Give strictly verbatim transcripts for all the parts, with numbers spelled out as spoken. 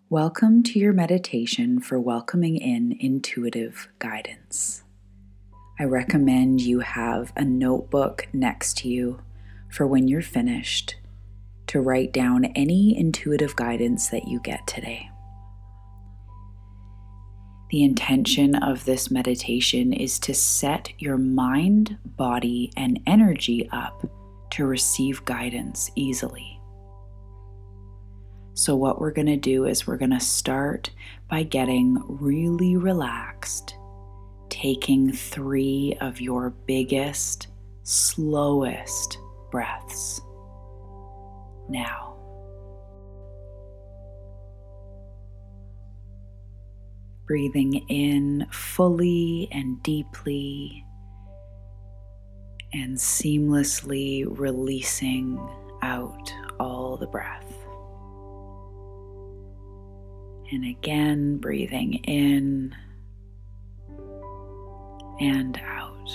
Welcome to your meditation for welcoming in intuitive guidance. I recommend you have a notebook next to you for when you're finished to write down any intuitive guidance that you get today. The intention of this meditation is to set your mind, body, and energy up to receive guidance easily. So what we're going to do is we're going to start by getting really relaxed, taking three of your biggest, slowest breaths. Now, breathing in fully and deeply and seamlessly releasing out all the breath. And again, breathing in and out.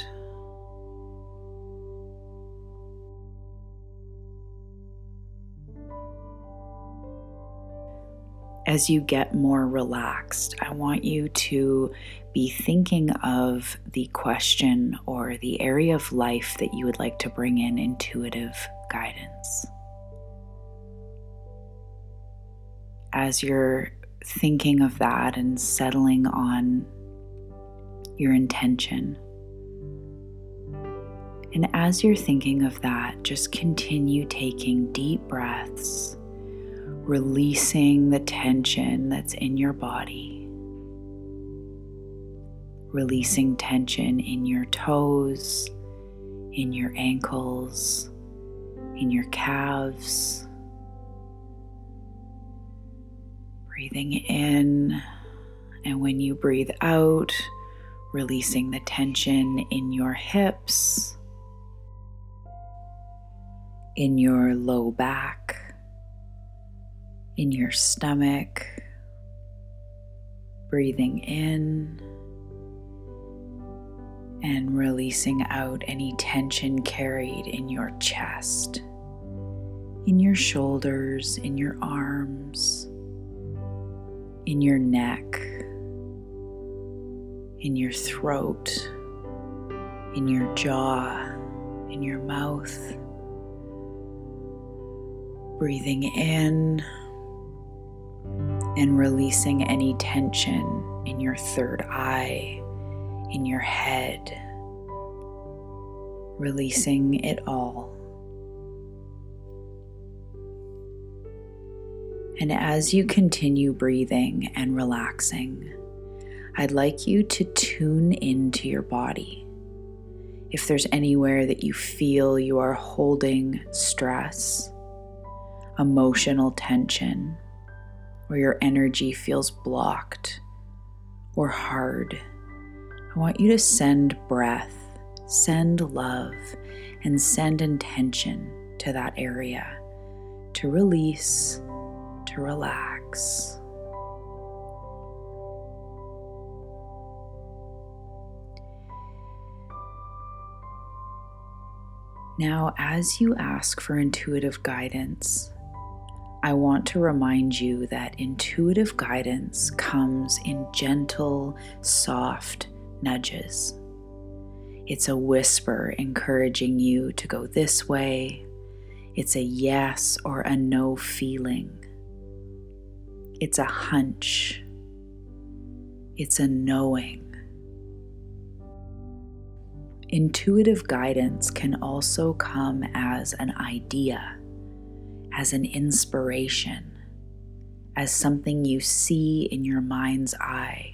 As you get more relaxed, I want you to be thinking of the question or the area of life that you would like to bring in intuitive guidance. As you're thinking of that and settling on your intention. And as you're thinking of that, just continue taking deep breaths, releasing the tension that's in your body, releasing tension in your toes, in your ankles, in your calves. Breathing in, and when you breathe out, releasing the tension in your hips, in your low back, in your stomach. Breathing in and releasing out any tension carried in your chest, in your shoulders, in your arms, in your neck, in your throat, in your jaw, in your mouth. Breathing in and releasing any tension in your third eye, in your head, releasing it all. And as you continue breathing and relaxing, I'd like you to tune into your body. If there's anywhere that you feel you are holding stress, emotional tension, or your energy feels blocked or hard, I want you to send breath, send love, and send intention to that area to release, to relax. Now, as you ask for intuitive guidance, I want to remind you that intuitive guidance comes in gentle, soft nudges. It's a whisper encouraging you to go this way. It's a yes or a no feeling. It's a hunch. It's a knowing. Intuitive guidance can also come as an idea, as an inspiration, as something you see in your mind's eye.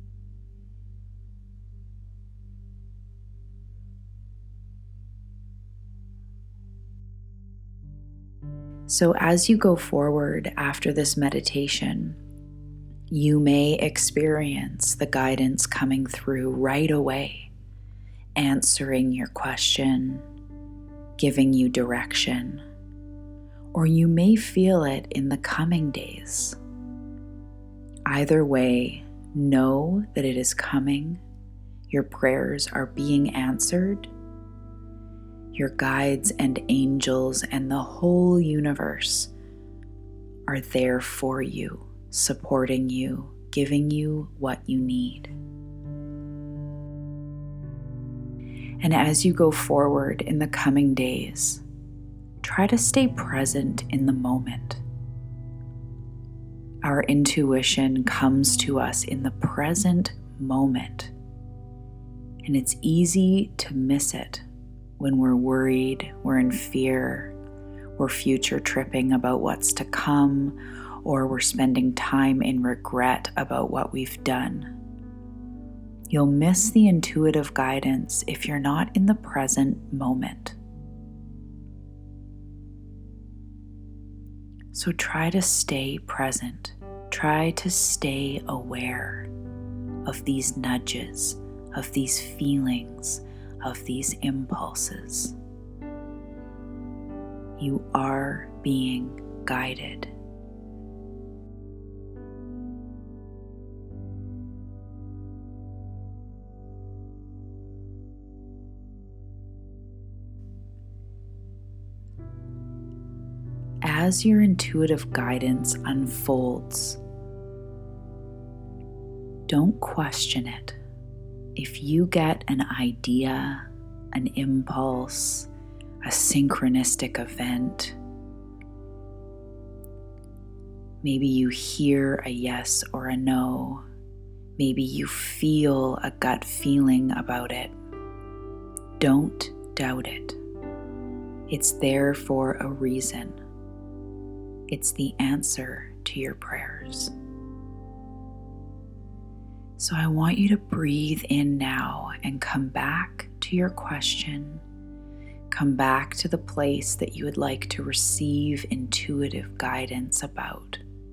So as you go forward after this meditation, you may experience the guidance coming through right away, answering your question, giving you direction, or you may feel it in the coming days. Either way, know that it is coming, your prayers are being answered, your guides and angels and the whole universe are there for you supporting you, giving you what you need. And as you go forward in the coming days, try to stay present in the moment. Our intuition comes to us in the present moment, and it's easy to miss it when we're worried, we're in fear, we're future tripping about what's to come, or we're spending time in regret about what we've done. You'll miss the intuitive guidance if you're not in the present moment. So try to stay present. Try to stay aware of these nudges, of these feelings, of these impulses. You are being guided. As your intuitive guidance unfolds, don't question it. If you get an idea, an impulse, a synchronistic event, maybe you hear a yes or a no, maybe you feel a gut feeling about it, don't doubt it. It's there for a reason. It's the answer to your prayers. So I want you to breathe in now and come back to your question. Come back to the place that you would like to receive intuitive guidance about.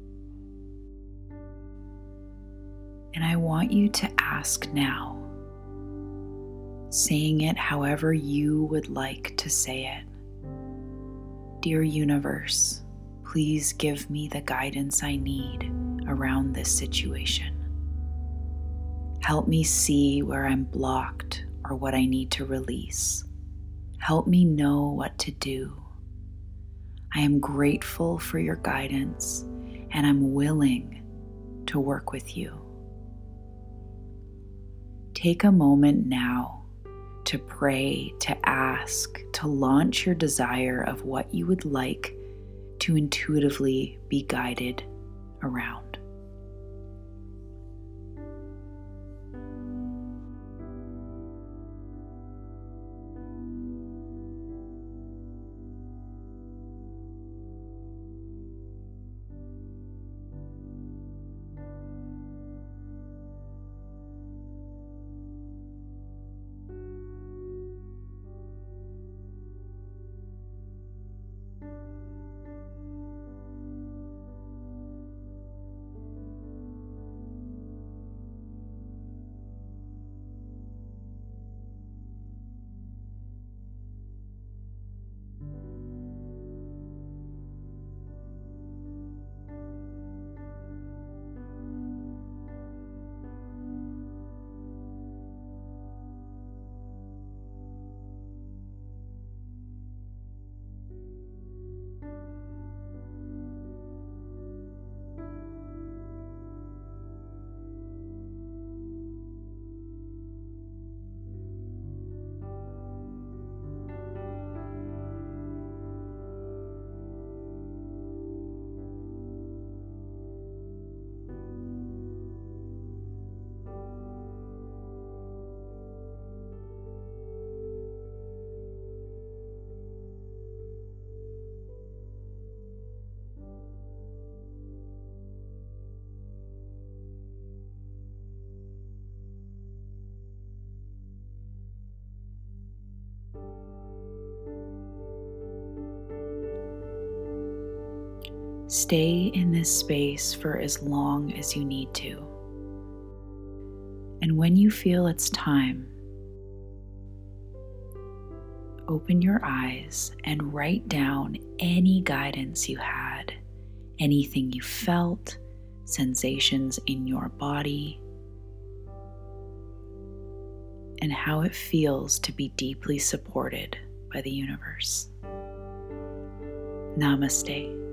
And I want you to ask now, saying it however you would like to say it. Dear universe, please give me the guidance I need around this situation. Help me see where I'm blocked or what I need to release. Help me know what to do. I am grateful for your guidance and I'm willing to work with you. Take a moment now to pray, to ask, to launch your desire of what you would like to intuitively be guided around. Stay in this space for as long as you need to. And when you feel it's time, open your eyes and write down any guidance you had, anything you felt, sensations in your body, and how it feels to be deeply supported by the universe. Namaste.